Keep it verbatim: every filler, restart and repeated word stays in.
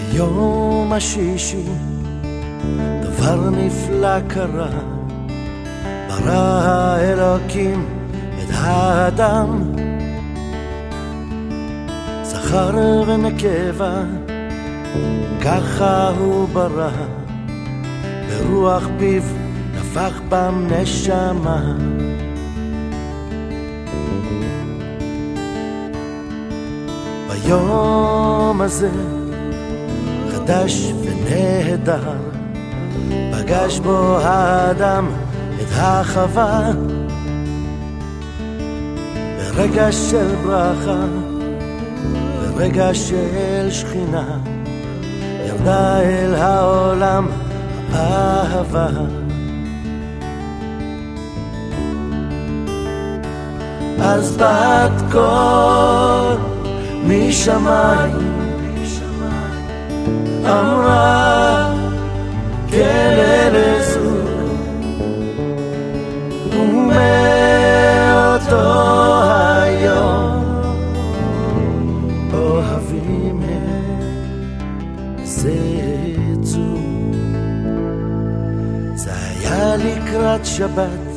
ביום השישי דבר נפלא קרה, ברא האלוקים את האדם, זכר ונקבה, ככה הוא ברא, ברוח פיו נפח בם נשמה. ביום הזה חדש ונהדר, פגש בו האדם את החווה, ברגע של ברכה, ברגע של שכינה, ירדה אל העולם האהבה. אז בת קול משמיים אמרה כן אלה זוג, ומאותו היום אוהבים הם זה זוג. זה היה לקראת שבת